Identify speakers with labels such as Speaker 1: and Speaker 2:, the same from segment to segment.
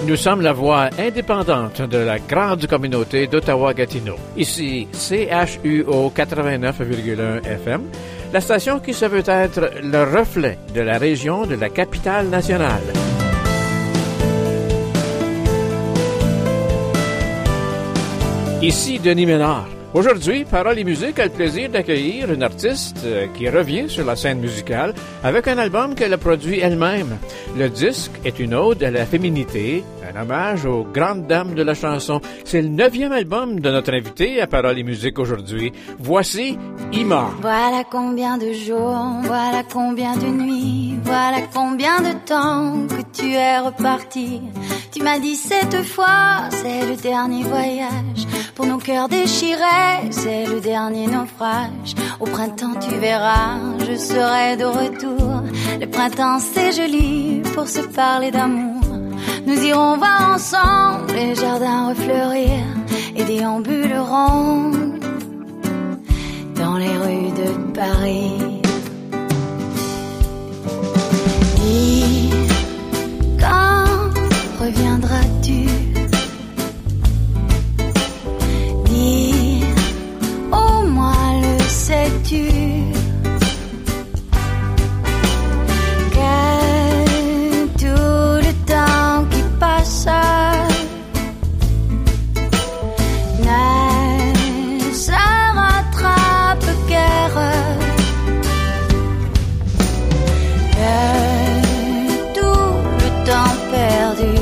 Speaker 1: Nous sommes la voix indépendante de la grande communauté d'Ottawa-Gatineau. Ici, CHUO 89,1 FM, la station qui se veut être le reflet de la région de la capitale nationale. Ici Denis Ménard. Aujourd'hui, Paroles et musique a le plaisir d'accueillir une artiste qui revient sur la scène musicale avec un album qu'elle a produit elle-même. Le disque est une ode à la féminité, un hommage aux grandes dames de la chanson. C'est le 9e album de notre invité à Paroles et musique aujourd'hui. Voici Ima.
Speaker 2: Voilà combien de jours, voilà combien de nuits, voilà combien de temps que tu es reparti. Tu m'as dit cette fois, c'est le dernier voyage. Pour nos cœurs déchirés, c'est le dernier naufrage. Au printemps, tu verras, je serai de retour. Le printemps, c'est joli pour se parler d'amour. Nous irons voir ensemble les jardins refleurir et déambulerons dans les rues de Paris. Dis, quand reviendras-tu? Dis, au moins le sais-tu? Que tout le temps qui passe ne se rattrape guère. Que tout le temps perdu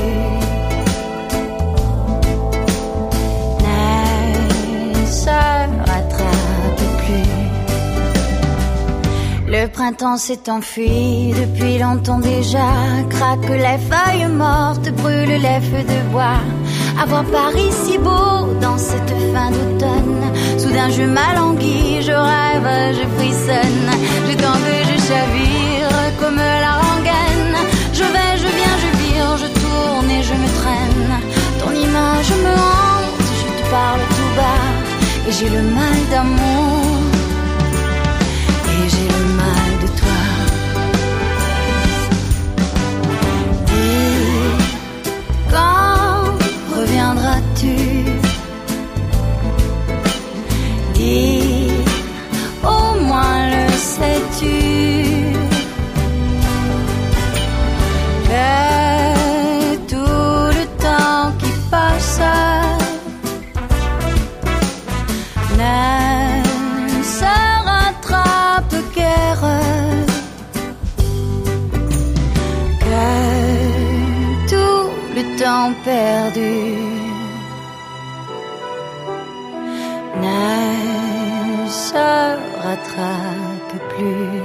Speaker 2: ne se rattrape plus. Le printemps s'est enfui depuis longtemps déjà. Craque les feuilles mortes, brûle les feux de bois. À voir Paris si beau dans cette fin d'automne. Soudain je m'alanguis, je rêve, je frissonne. Je tombe, je chavire comme la rengaine. Je vais, je viens, je vire, je tourne et je me traîne. Ton image me hante, je te parle tout bas. Et j'ai le mal d'amour, et j'ai le mal de toi. Dis, quand reviendras-tu? Dis, au moins le sais-tu? Que tout le temps qui passe ne se rattrape guère. Que tout le temps perdu ne se rattrape plus.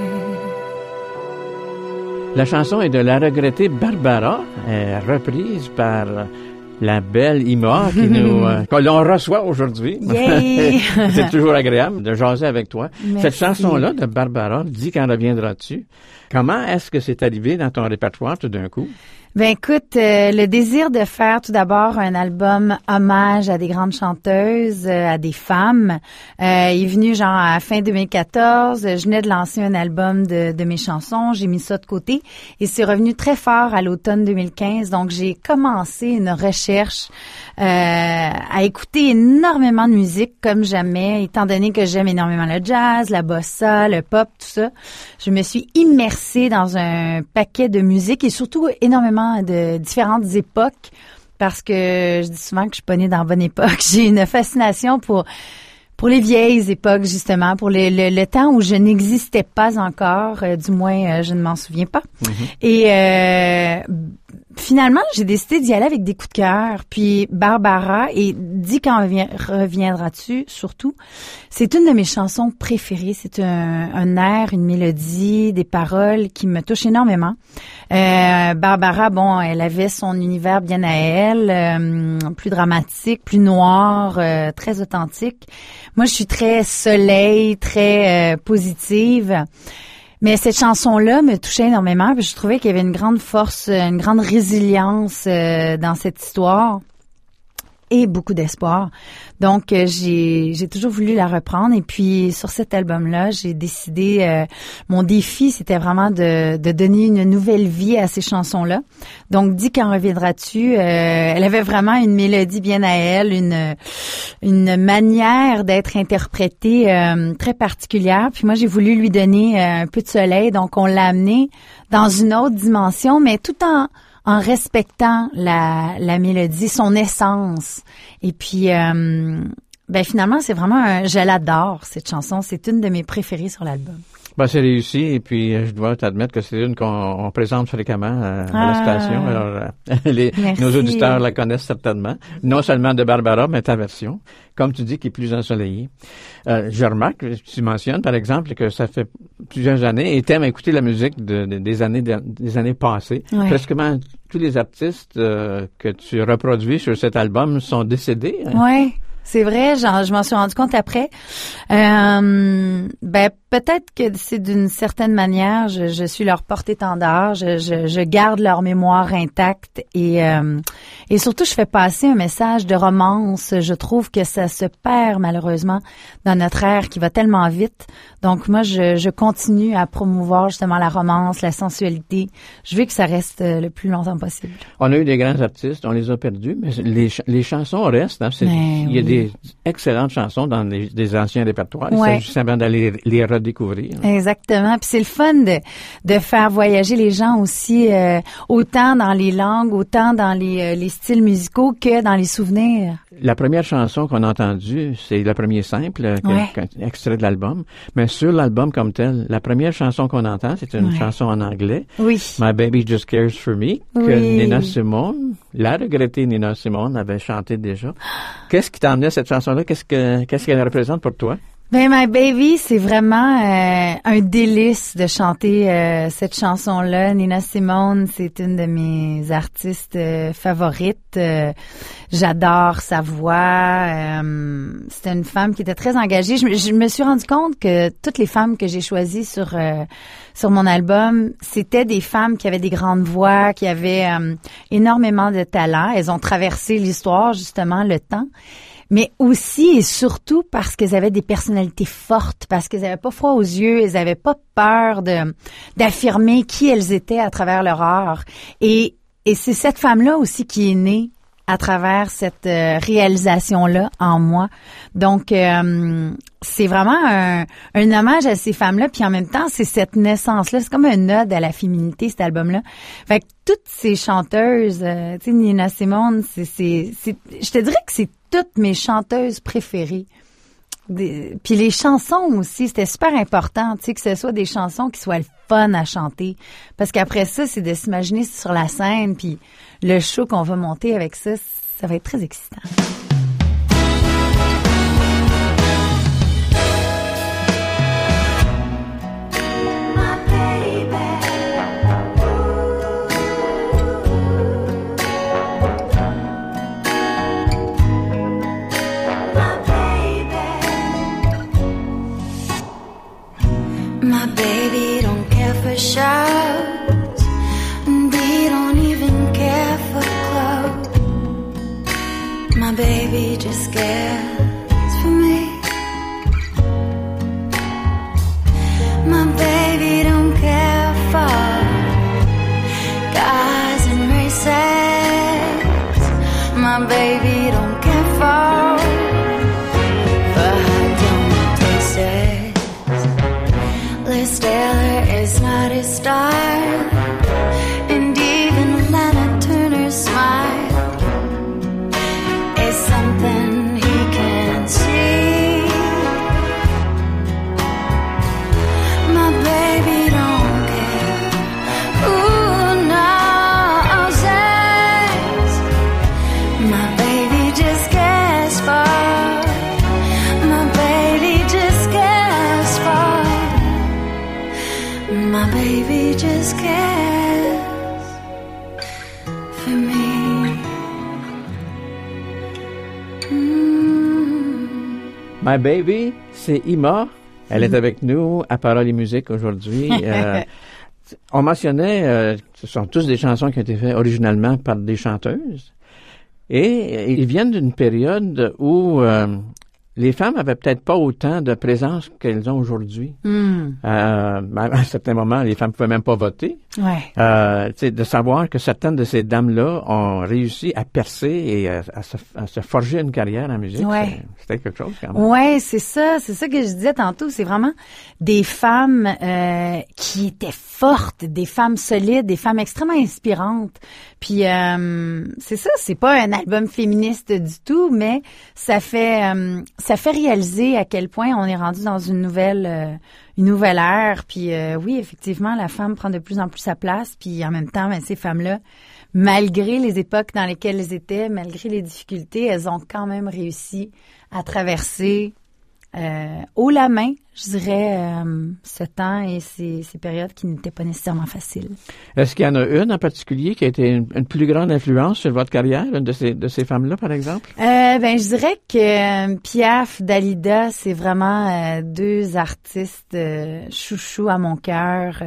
Speaker 1: La chanson est de la regrettée Barbara, reprise par la belle Ima qui que l'on reçoit aujourd'hui. C'est toujours agréable de jaser avec toi.
Speaker 2: Merci.
Speaker 1: Cette chanson-là de Barbara, Dis quand reviendras-tu. Comment est-ce que c'est arrivé dans ton répertoire tout d'un coup?
Speaker 3: Ben écoute, le désir de faire tout d'abord un album hommage à des grandes chanteuses, à des femmes, est venu genre à fin 2014. Je venais de lancer un album de mes chansons, j'ai mis ça de côté et c'est revenu très fort à l'automne 2015. Donc j'ai commencé une recherche à écouter énormément de musique comme jamais, étant donné que j'aime énormément le jazz, la bossa, le pop, tout ça. Je me suis immersée dans un paquet de musique et surtout énormément de différentes époques parce que je dis souvent que je suis pas née dans la bonne époque. J'ai une fascination pour les vieilles époques, justement, pour le temps où je n'existais pas encore, du moins je ne m'en souviens pas. Mm-hmm. Et finalement, j'ai décidé d'y aller avec des coups de cœur. Puis Barbara, et Dis quand reviendras-tu, surtout, c'est une de mes chansons préférées. C'est un air, une mélodie, des paroles qui me touchent énormément. Barbara, bon, elle avait son univers bien à elle, plus dramatique, plus noir, très authentique. Moi, je suis très soleil, très positive. Mais cette chanson-là me touchait énormément. Puis je trouvais qu'il y avait une grande force, une grande résilience dans cette histoire. et beaucoup d'espoir. Donc, j'ai toujours voulu la reprendre. Et puis, sur cet album-là, j'ai décidé, mon défi, c'était vraiment de donner une nouvelle vie à ces chansons-là. Donc, Dis quand reviendras-tu, elle avait vraiment une mélodie bien à elle, une manière d'être interprétée très particulière. Puis moi, j'ai voulu lui donner un peu de soleil. Donc, on l'a amené dans une autre dimension, mais tout en respectant la mélodie, son essence. Et puis, finalement, c'est vraiment je l'adore, cette chanson. C'est une de mes préférées sur l'album.
Speaker 1: Ben, c'est réussi, et puis je dois t'admettre que c'est une qu'on présente fréquemment à la station. Alors, nos auditeurs la connaissent certainement. Non seulement de Barbara, mais ta version, comme tu dis, qui est plus ensoleillée. Je remarque, tu mentionnes, par exemple, que ça fait plusieurs années, et t'aimes écouter la musique des années passées.
Speaker 3: Ouais.
Speaker 1: Presquement tous les artistes que tu reproduis sur cet album sont décédés. Hein?
Speaker 3: Oui. C'est vrai, je m'en suis rendu compte après. Peut-être que c'est d'une certaine manière, je suis leur porte-étendard, je garde leur mémoire intacte et surtout je fais passer un message de romance. Je trouve que ça se perd malheureusement dans notre ère qui va tellement vite. Donc moi je continue à promouvoir justement la romance, la sensualité. Je veux que ça reste le plus longtemps possible. On
Speaker 1: a eu des grands artistes, on les a perdus, mais les chansons restent. Hein, il y a des excellentes chansons dans des anciens répertoires. Il s'agit simplement d'aller les redécouvrir.
Speaker 3: Exactement. Puis c'est le fun de faire voyager les gens aussi, autant dans les langues, autant dans les styles musicaux que dans les souvenirs.
Speaker 1: La première chanson qu'on a entendue, c'est le premier simple, extrait de l'album. Mais sur l'album comme tel, la première chanson qu'on entend, c'est une chanson en anglais.
Speaker 3: Oui.
Speaker 1: My Baby Just Cares for Me, que Nina Simone, la regrettée Nina Simone, avait chanté déjà. Qu'est-ce qui t'a amené à cette chanson-là? Qu'est-ce qu'elle représente pour toi?
Speaker 3: My Baby, c'est vraiment un délice de chanter cette chanson-là. Nina Simone, c'est une de mes artistes favorites. J'adore sa voix. C'était une femme qui était très engagée. Je me suis rendu compte que toutes les femmes que j'ai choisies sur mon album, c'était des femmes qui avaient des grandes voix, qui avaient énormément de talent. Elles ont traversé l'histoire, justement, le temps. Mais aussi et surtout parce qu'elles avaient des personnalités fortes, parce qu'elles avaient pas froid aux yeux, elles avaient pas peur d'affirmer qui elles étaient à travers leur art. Et c'est cette femme-là aussi qui est née à travers cette réalisation-là en moi. Donc, c'est vraiment un hommage à ces femmes-là, puis en même temps, c'est cette naissance-là. C'est comme un ode à la féminité, cet album-là. Fait que toutes ces chanteuses, tu sais, Nina Simone, je te dirais que c'est toutes mes chanteuses préférées. Puis les chansons aussi, c'était super important, tu sais, que ce soit des chansons qui soient le fun à chanter. Parce qu'après ça, c'est de s'imaginer sur la scène, puis le show qu'on va monter avec ça, ça va être très excitant.
Speaker 2: My baby don't care for shows, and he don't even care for clothes. My baby just cares for me. My baby don't care for cars and races. My baby don't care for high places. Liz Taylor is not his style, and even Lana Turner's smile is something he can see. My baby don't care who knows it. My baby just cares for. My baby just cares for. My baby just cares for me.
Speaker 1: My Baby, c'est Ima. Elle est avec nous à Paroles et Musique aujourd'hui. On mentionnait, ce sont tous des chansons qui ont été faites originalement par des chanteuses. Et ils viennent d'une période où les femmes avaient peut-être pas autant de présence qu'elles ont aujourd'hui. À un certain moment, les femmes pouvaient même pas voter. Ouais. De savoir que certaines de ces dames-là ont réussi à percer et à se forger une carrière en musique, ouais. C'était quelque chose quand même.
Speaker 3: Ouais, c'est ça que je disais tantôt. C'est vraiment des femmes qui étaient fortes, des femmes solides, des femmes extrêmement inspirantes. Puis c'est ça, c'est pas un album féministe du tout, mais ça fait réaliser à quel point on est rendu dans une nouvelle ère. Puis oui, effectivement, la femme prend de plus en plus sa place. Puis en même temps, ben, ces femmes-là, malgré les époques dans lesquelles elles étaient, malgré les difficultés, elles ont quand même réussi à traverser haut la main, je dirais, ce temps et ces périodes qui n'étaient pas nécessairement faciles.
Speaker 1: Est-ce qu'il y en a une en particulier qui a été une plus grande influence sur votre carrière, une de ces femmes-là, par exemple?
Speaker 3: Ben, je dirais que Piaf, Dalida, c'est vraiment deux artistes chouchous à mon cœur.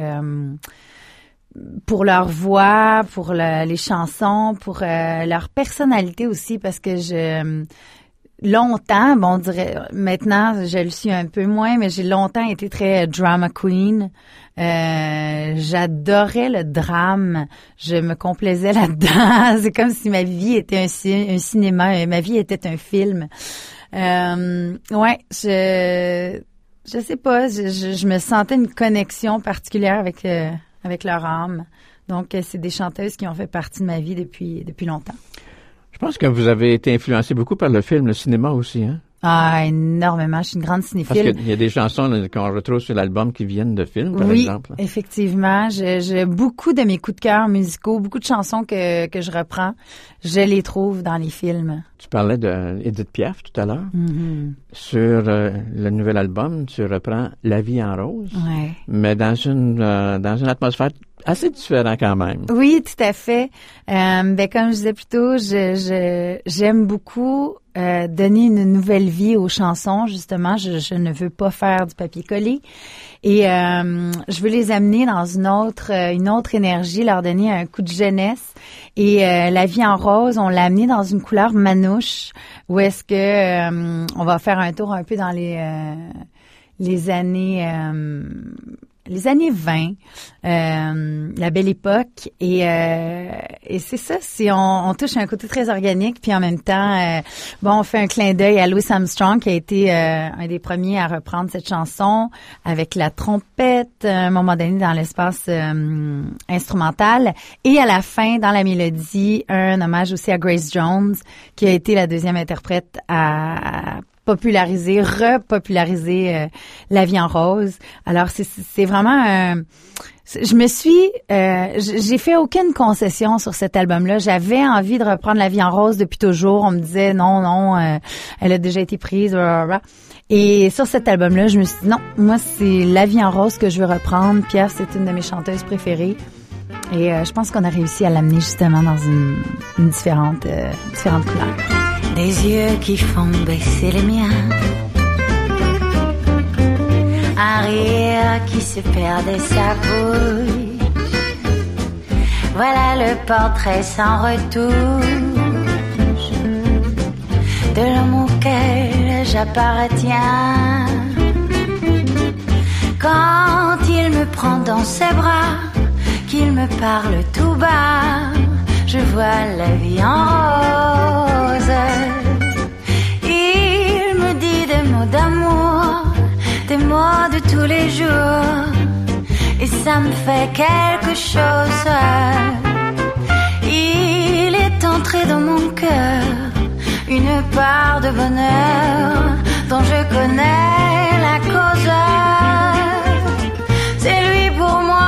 Speaker 3: Pour leur voix, pour les chansons, pour leur personnalité aussi, parce que longtemps, bon, on dirait, maintenant, je le suis un peu moins, mais j'ai longtemps été très drama queen. J'adorais le drame. Je me complaisais là-dedans. C'est comme si ma vie était un cinéma, ma vie était un film. Ouais, je sais pas, je me sentais une connexion particulière avec leur âme. Donc, c'est des chanteuses qui ont fait partie de ma vie depuis longtemps.
Speaker 1: Je pense que vous avez été influencé beaucoup par le film, le cinéma aussi, hein?
Speaker 3: Ah, énormément. Je suis une grande cinéphile.
Speaker 1: Parce qu'il y a des chansons là, qu'on retrouve sur l'album qui viennent de films, par exemple.
Speaker 3: Oui, effectivement. J'ai beaucoup de mes coups de cœur musicaux, beaucoup de chansons que je reprends. Je les trouve dans les films.
Speaker 1: Tu parlais d'Édith Piaf tout à l'heure.
Speaker 3: Mm-hmm.
Speaker 1: Sur le nouvel album, tu reprends La vie en rose.
Speaker 3: Ouais.
Speaker 1: Mais dans une atmosphère assez différente quand même.
Speaker 3: Oui, tout à fait. Ben, comme je disais plus tôt, j'aime beaucoup donner une nouvelle vie aux chansons. Justement, je ne veux pas faire du papier-collé. Et je veux les amener dans une autre énergie, leur donner un coup de jeunesse. Et La vie en rose, on l'a amené dans une couleur manouche, où est-ce que on va faire un tour un peu dans les années 20, la belle époque, et c'est ça, on touche un côté très organique, puis en même temps, on fait un clin d'œil à Louis Armstrong, qui a été un des premiers à reprendre cette chanson avec la trompette, à un moment donné dans l'espace instrumental, et à la fin, dans la mélodie, un hommage aussi à Grace Jones, qui a été la deuxième interprète à repopulariser La vie en rose. Alors c'est vraiment j'ai fait aucune concession sur cet album-là. J'avais envie de reprendre La vie en rose depuis toujours. On me disait non, elle a déjà été prise, blablabla. Et sur cet album-là, je me suis dit non, moi c'est La vie en rose que je veux reprendre. Pierre, c'est une de mes chanteuses préférées. Et je pense qu'on a réussi à l'amener justement dans une différente couleur.
Speaker 2: Des yeux qui font baisser les miens, un rire qui se perd de sa bouche. Voilà le portrait sans retouche de l'homme auquel j'appartiens. Quand il me prend dans ses bras, qu'il me parle tout bas, je vois la vie en rose. Il me dit des mots d'amour, des mots de tous les jours, et ça me fait quelque chose. Il est entré dans mon cœur une part de bonheur dont je connais la cause. C'est lui pour moi,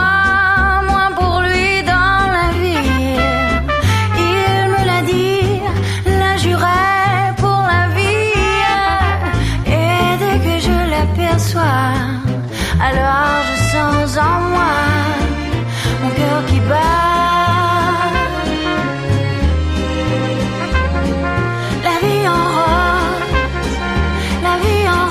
Speaker 2: alors je sens en moi mon cœur qui bat. La vie en rose, la vie en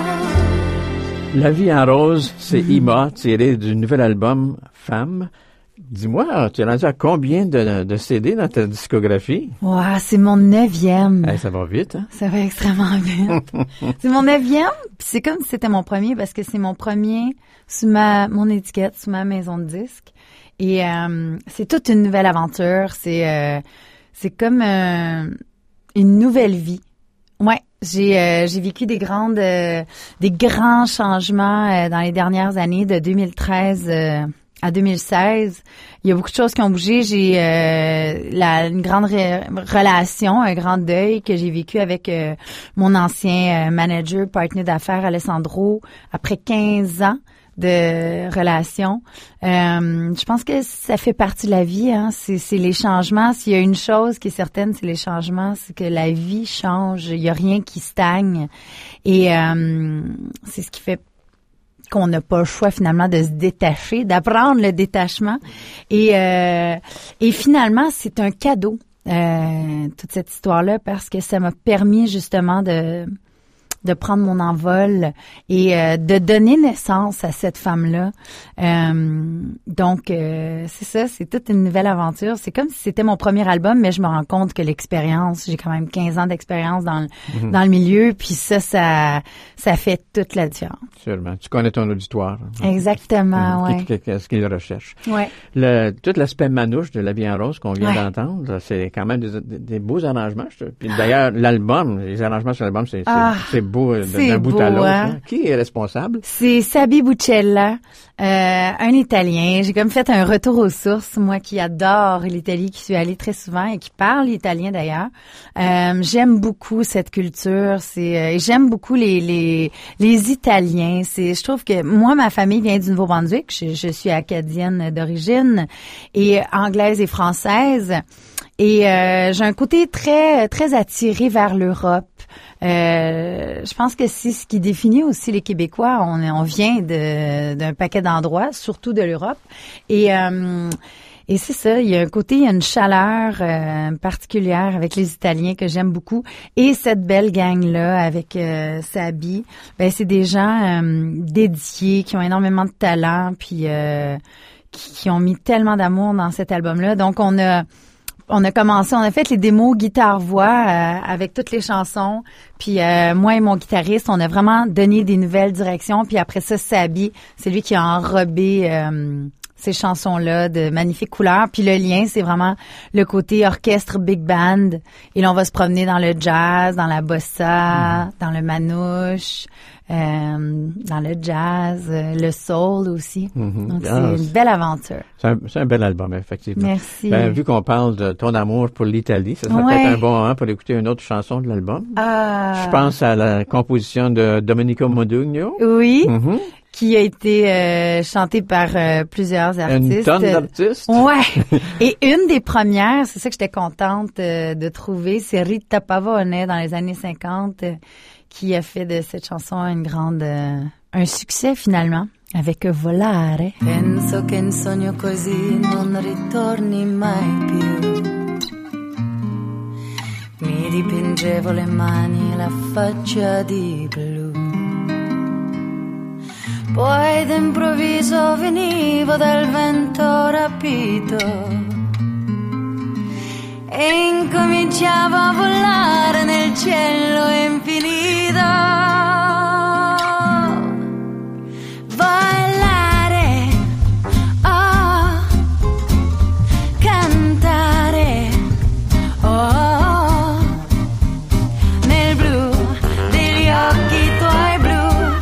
Speaker 2: rose.
Speaker 1: La vie en rose, c'est Ima, tiré du nouvel album Femme. Dis-moi, tu es rendu à combien de CD dans ta discographie?
Speaker 3: Wow, c'est mon 9e.
Speaker 1: Hey, ça va vite, hein?
Speaker 3: Ça va extrêmement vite. C'est mon 9e, puis c'est comme si c'était mon premier parce que c'est mon premier sous mon étiquette, sous ma maison de disques. Et c'est toute une nouvelle aventure. C'est comme une nouvelle vie. Ouais, j'ai vécu des grands changements dans les dernières années, de 2013 à 2016. Il y a beaucoup de choses qui ont bougé. J'ai une grande relation, un grand deuil que j'ai vécu avec mon ancien manager, partenaire d'affaires, Alessandro, après 15 ans de relation. Je pense que ça fait partie de la vie, hein. C'est les changements. S'il y a une chose qui est certaine, c'est les changements. C'est que la vie change. Il y a rien qui stagne. Et c'est ce qui fait qu'on n'a pas le choix finalement de se détacher, d'apprendre le détachement. Et finalement, c'est un cadeau, toute cette histoire-là, parce que ça m'a permis justement de prendre mon envol et de donner naissance à cette femme-là. Donc, c'est ça, c'est toute une nouvelle aventure. C'est comme si c'était mon premier album, mais je me rends compte que l'expérience, j'ai quand même 15 ans d'expérience dans le milieu, puis ça fait toute la différence.
Speaker 1: Sûrement. Tu connais ton auditoire.
Speaker 3: Exactement, oui.
Speaker 1: Qu'est-ce qu'il recherche.
Speaker 3: Ouais.
Speaker 1: Tout l'aspect manouche de La vie en rose qu'on vient d'entendre, c'est quand même des beaux arrangements. Puis d'ailleurs, les arrangements sur l'album, c'est beau d'un bout à l'autre. Hein? Qui est responsable? C'est
Speaker 3: Sabi Bucella, un Italien. J'ai comme fait un retour aux sources, moi qui adore l'Italie, qui suis allée très souvent et qui parle italien d'ailleurs. J'aime beaucoup cette culture. J'aime beaucoup les Italiens. Je trouve que moi, ma famille vient du Nouveau-Brunswick. Je suis acadienne d'origine et anglaise et française. Et j'ai un côté très très attiré vers l'Europe. Je pense que c'est ce qui définit aussi les Québécois. On vient d'un paquet d'endroits, surtout de l'Europe. Et c'est ça, il y a une chaleur particulière avec les Italiens que j'aime beaucoup. Et cette belle gang-là avec Sabi, c'est des gens dédiés, qui ont énormément de talent, puis qui ont mis tellement d'amour dans cet album-là. Donc, on a fait les démos guitare-voix avec toutes les chansons. Puis moi et mon guitariste, on a vraiment donné des nouvelles directions. Puis après ça, Sabi, c'est lui qui a enrobé ces chansons-là de magnifiques couleurs. Puis le lien, c'est vraiment le côté orchestre big band. Et là, on va se promener dans le jazz, dans la bossa, dans le manouche, dans le jazz, le soul aussi. Donc, c'est une belle aventure.
Speaker 1: C'est un bel album, effectivement.
Speaker 3: Merci.
Speaker 1: Vu qu'on parle de ton amour pour l'Italie, ça serait peut-être un bon moment pour écouter une autre chanson de l'album. Je pense à la composition de Domenico Modugno.
Speaker 3: Oui. Qui a été chantée par plusieurs artistes.
Speaker 1: Une tonne d'artistes.
Speaker 3: Ouais. Et une des premières, c'est ça que j'étais contente de trouver, c'est Rita Pavone dans les années 50, qui a fait de cette chanson un succès finalement, avec Volare.
Speaker 2: Penso che un sogno così non ritorni mai più. Mi dipingevo le mani e la faccia di blu. Poi d'improvviso venivo dal vento rapito e incominciavo a volare nel cielo infinito. Volare, oh, cantare, oh, nel blu degli occhi tuoi blu.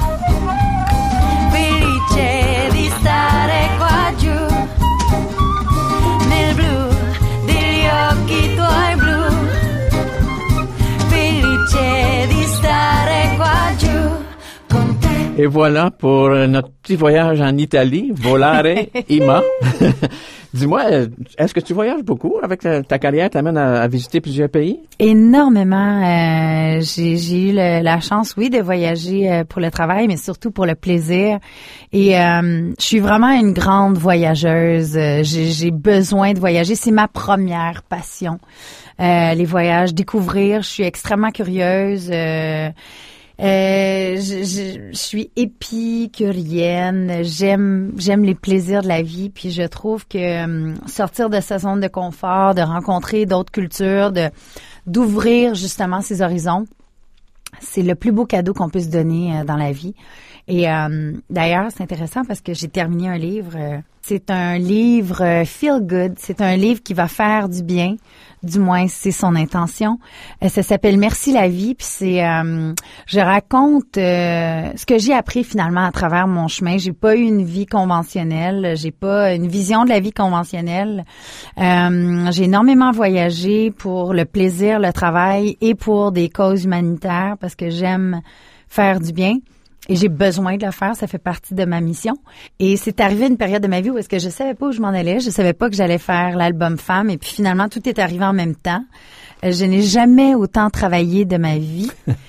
Speaker 1: Et voilà pour notre petit voyage en Italie, Volare, Ima. Dis-moi, est-ce que tu voyages beaucoup avec ta carrière, t'amène à visiter plusieurs pays?
Speaker 3: Énormément. J'ai eu la chance, oui, de voyager pour le travail, mais surtout pour le plaisir. Et je suis vraiment une grande voyageuse. J'ai besoin de voyager. C'est ma première passion. Les voyages, découvrir. Je suis extrêmement curieuse. Je suis épicurienne, j'aime les plaisirs de la vie, puis je trouve que sortir de sa zone de confort, de rencontrer d'autres cultures, d'ouvrir justement ses horizons, c'est le plus beau cadeau qu'on puisse donner dans la vie. Et d'ailleurs, c'est intéressant parce que j'ai terminé un livre. C'est un livre feel good. C'est un livre qui va faire du bien. Du moins, c'est son intention. Ça s'appelle Merci la vie. Puis je raconte ce que j'ai appris finalement à travers mon chemin. J'ai pas eu une vie conventionnelle. J'ai pas une vision de la vie conventionnelle. J'ai énormément voyagé pour le plaisir, le travail et pour des causes humanitaires parce que j'aime faire du bien. Et j'ai besoin de le faire, ça fait partie de ma mission. Et c'est arrivé une période de ma vie où est-ce que je savais pas où je m'en allais, je savais pas que j'allais faire l'album Femme, et puis finalement tout est arrivé en même temps. Je n'ai jamais autant travaillé de ma vie.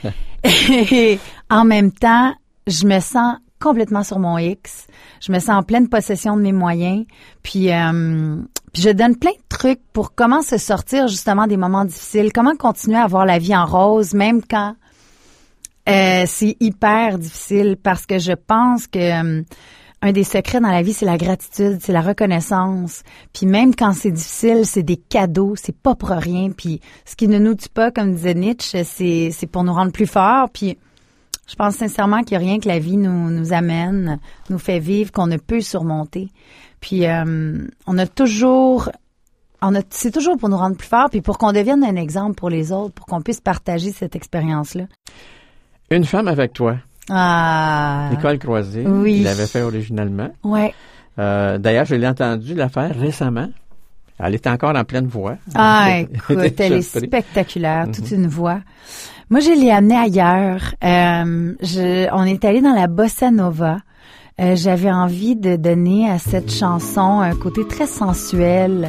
Speaker 3: Et en même temps, je me sens complètement sur mon X. Je me sens en pleine possession de mes moyens. Puis je donne plein de trucs pour comment se sortir justement des moments difficiles, comment continuer à voir la vie en rose, même quand c'est hyper difficile, parce que je pense que un des secrets dans la vie, c'est la gratitude, c'est la reconnaissance. Puis même quand c'est difficile, c'est des cadeaux, c'est pas pour rien. Puis ce qui ne nous tue pas, comme disait Nietzsche, c'est pour nous rendre plus forts. Puis je pense sincèrement qu'il n'y a rien que la vie nous amène, nous fait vivre, qu'on ne peut surmonter. Puis c'est toujours pour nous rendre plus forts, puis pour qu'on devienne un exemple pour les autres, pour qu'on puisse partager cette expérience-là.
Speaker 1: Une femme avec toi.
Speaker 3: Ah.
Speaker 1: Nicole Croisé.
Speaker 3: Oui.
Speaker 1: Il l'avait fait originalement.
Speaker 3: Ouais.
Speaker 1: D'ailleurs, je l'ai entendu la faire récemment. Elle était encore en pleine voix.
Speaker 3: Ah, écoute, elle est spectaculaire, toute une voix. Moi, je l'ai amenée ailleurs. On est allé dans la bossa nova. J'avais envie de donner à cette chanson un côté très sensuel.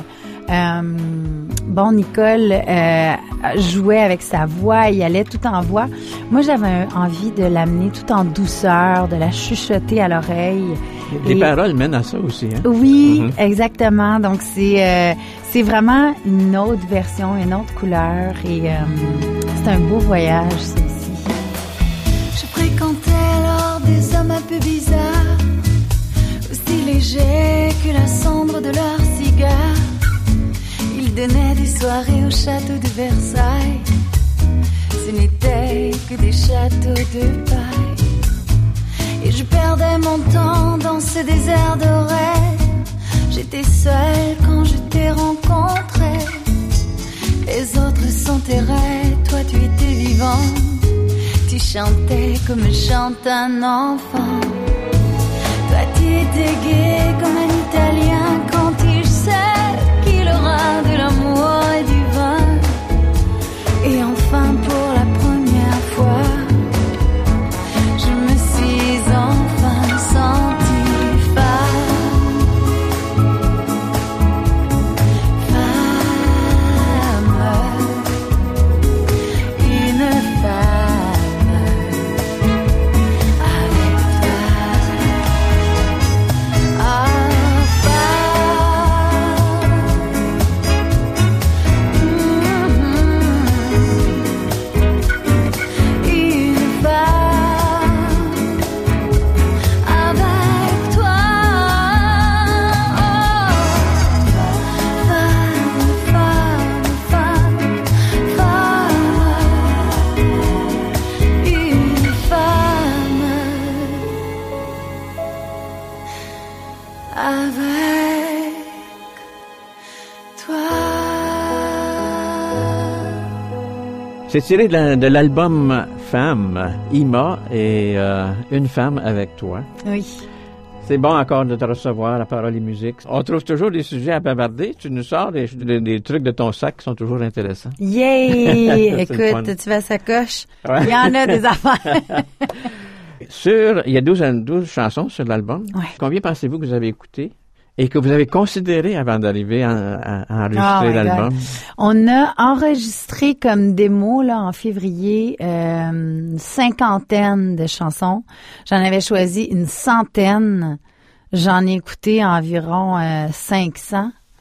Speaker 3: Nicole jouait avec sa voix, il allait tout en voix. Moi, j'avais envie de l'amener tout en douceur, de la chuchoter à l'oreille.
Speaker 1: Les paroles mènent à ça aussi, hein?
Speaker 3: Oui, exactement. Donc, c'est vraiment une autre version, une autre couleur, et c'est un beau voyage, ça aussi.
Speaker 2: Je fréquentais alors des hommes un peu bizarres, aussi légers que la cendre de leur cigare. Ils donnaient des soirées au château de Versailles. Ce n'étaient que des châteaux de paille. Et je perdais mon temps dans ce désert de rêve. J'étais seule quand je t'ai rencontré. Les autres s'enterraient, toi tu étais vivant. Tu chantais comme chante un enfant. Toi tu étais gai comme un Italien quand il sait qu'il aura de l'amour et du vin. Et enfin pour la première fois, je me suis enfin sentie femme. Une femme avec toi.
Speaker 1: C'est tiré de l'album Femme, Ima, et Une femme avec toi.
Speaker 3: Oui.
Speaker 1: C'est bon encore de te recevoir à Paroles et musique. On trouve toujours des sujets à bavarder. Tu nous sors des trucs de ton sac qui sont toujours intéressants.
Speaker 3: Yay! Écoute, tu vas à sa coche.
Speaker 1: Ouais.
Speaker 3: Il y en a des affaires.
Speaker 1: Il y a 12 chansons sur l'album. Ouais. Combien pensez-vous que vous avez écouté et que vous avez considéré avant d'arriver à enregistrer l'album?
Speaker 3: God. On a enregistré comme démo là en février une 50aine de chansons. J'en avais choisi une 100aine. J'en ai écouté environ 500.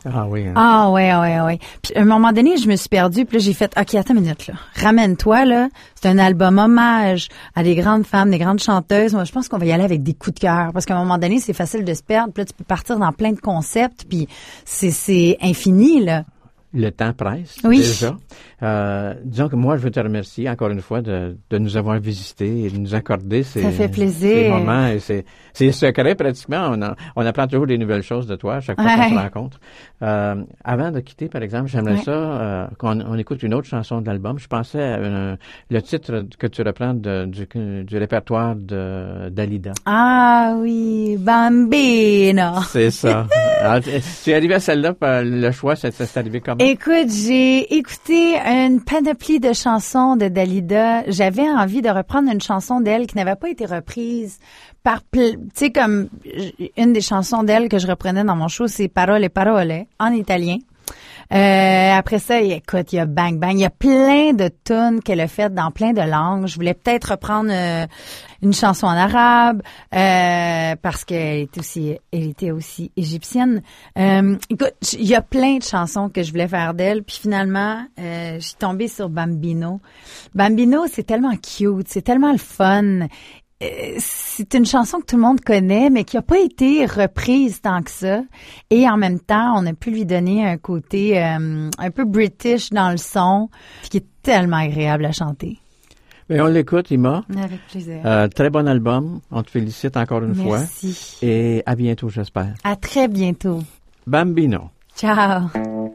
Speaker 1: Ah oui. Hein.
Speaker 3: Ah ouais. Puis à un moment donné, je me suis perdue, puis là, j'ai fait, OK, attends une minute, là. Ramène-toi, là. C'est un album hommage à des grandes femmes, des grandes chanteuses. Moi, je pense qu'on va y aller avec des coups de cœur, parce qu'à un moment donné, c'est facile de se perdre, puis là, tu peux partir dans plein de concepts, puis c'est infini, là.
Speaker 1: Le temps presse,
Speaker 3: oui.
Speaker 1: Déjà. Disons que moi, je veux te remercier encore une fois de nous avoir visités et de nous accorder ces moments. Et c'est secret, pratiquement. On apprend toujours des nouvelles choses de toi à chaque fois qu'on se rencontre. Avant de quitter, par exemple, j'aimerais ça qu'on écoute une autre chanson de l'album. Je pensais à le titre que tu reprends du répertoire de Dalida.
Speaker 3: Ah oui, Bambino.
Speaker 1: C'est ça. Alors, tu es arrivé à celle-là, le choix, c'est arrivé comment?
Speaker 3: Écoute, j'ai écouté une panoplie de chansons de Dalida. J'avais envie de reprendre une chanson d'elle qui n'avait pas été reprise par, tu sais, comme une des chansons d'elle que je reprenais dans mon show, c'est Parole, en italien. Après ça, écoute, il y a Bang Bang. Il y a plein de tunes qu'elle a faites dans plein de langues. Je voulais peut-être reprendre une chanson en arabe parce qu'elle était aussi égyptienne. Écoute, il y a plein de chansons que je voulais faire d'elle. Puis finalement, je suis tombée sur Bambino. Bambino, c'est tellement cute, c'est tellement le fun. C'est une chanson que tout le monde connaît, mais qui n'a pas été reprise tant que ça. Et en même temps, on a pu lui donner un côté un peu british dans le son, qui est tellement agréable à chanter.
Speaker 1: Mais on l'écoute, Ima.
Speaker 3: Avec plaisir.
Speaker 1: Très bon album. On te félicite encore une fois.
Speaker 3: Merci.
Speaker 1: Et à bientôt, j'espère.
Speaker 3: À très bientôt.
Speaker 1: Bambino.
Speaker 3: Ciao.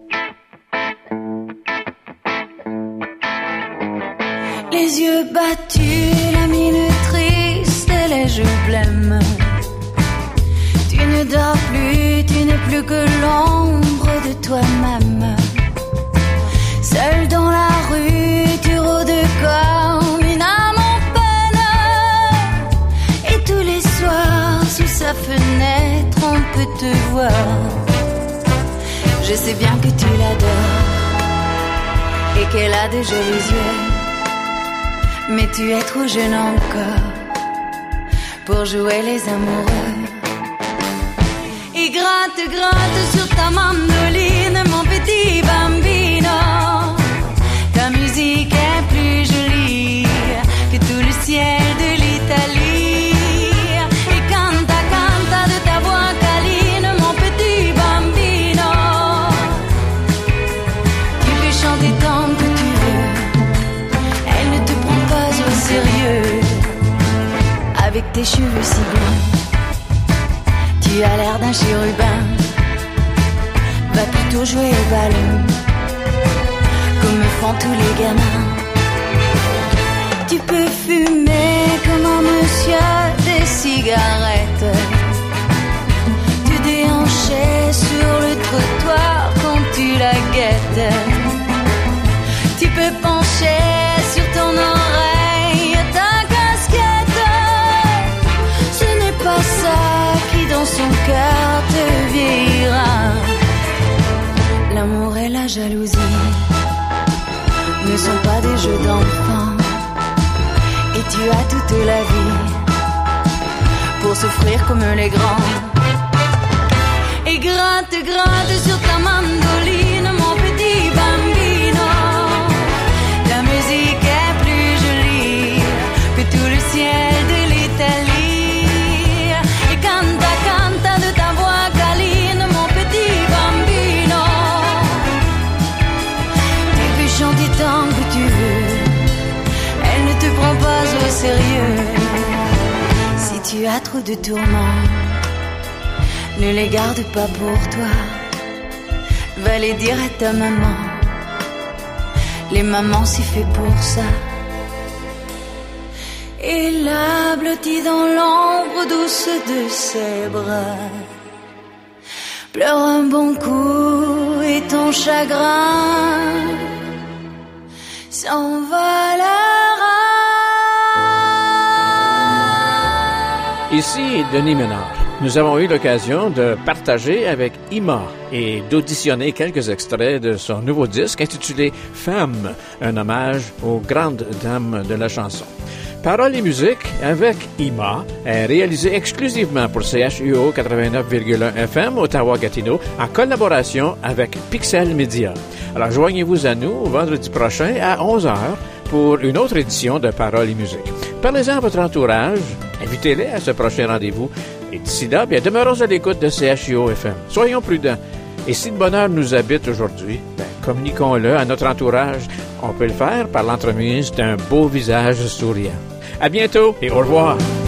Speaker 2: Les yeux battus, la mine triste et les joues blêmes. Tu ne dors plus, tu n'es plus que l'ombre de toi-même. Seul dans la rue, tu rôdes comme une âme en peine. Et tous les soirs, sous sa fenêtre, on peut te voir. Je sais bien que tu l'adores et qu'elle a de jolis yeux. Mais tu es trop jeune encore pour jouer les amoureux. Et gratte sur ta mandoline, mon petit bambino. Ta musique est plus jolie que tout le ciel de l'Italie. Et canta de ta voix câline, mon petit bambino. Tu peux chanter tant que tu veux, elle ne te prend pas au sérieux. Avec tes cheveux si blonds, tu as l'air d'un chérubin. Va plutôt jouer au ballon, comme font tous les gamins. Tu peux fumer comme un monsieur des cigarettes, te déhancher sur le trottoir quand tu la guettes. Tu peux pencher sur ton oreille ta casquette. Ce n'est pas ça qui dans son cœur te vieillira. L'amour et la jalousie ne sont pas des jeux d'enfants. Et tu as toute la vie pour souffrir comme les grands. Et gratte sur ta mandoline, mon petit bambino. La musique est plus jolie que tout le ciel de l'Italie. Et canta de ta voix câline, mon petit bambino. Tu peux chanter tant que tu veux, elle ne te prend pas au sérieux. Si tu as trop de tourments, ne les garde pas pour toi. Va les dire à ta maman. Les mamans s'y fait pour ça. Et la blottie dans l'ombre douce de ses bras, pleure un bon coup et ton chagrin s'envolera.
Speaker 1: Ici Denis Ménard. Nous avons eu l'occasion de partager avec Ima et d'auditionner quelques extraits de son nouveau disque intitulé « Femme », un hommage aux grandes dames de la chanson. Paroles et musique avec IMA est réalisé exclusivement pour CHUO 89,1 FM Ottawa-Gatineau en collaboration avec Pixel Media. Alors joignez-vous à nous vendredi prochain à 11h pour une autre édition de Paroles et musique. Parlez-en à votre entourage, invitez-les à ce prochain rendez-vous et d'ici là, bien, demeurons à l'écoute de CHUO FM. Soyons prudents. Et si le bonheur nous habite aujourd'hui, communiquons-le à notre entourage. On peut le faire par l'entremise d'un beau visage souriant. À bientôt et au revoir.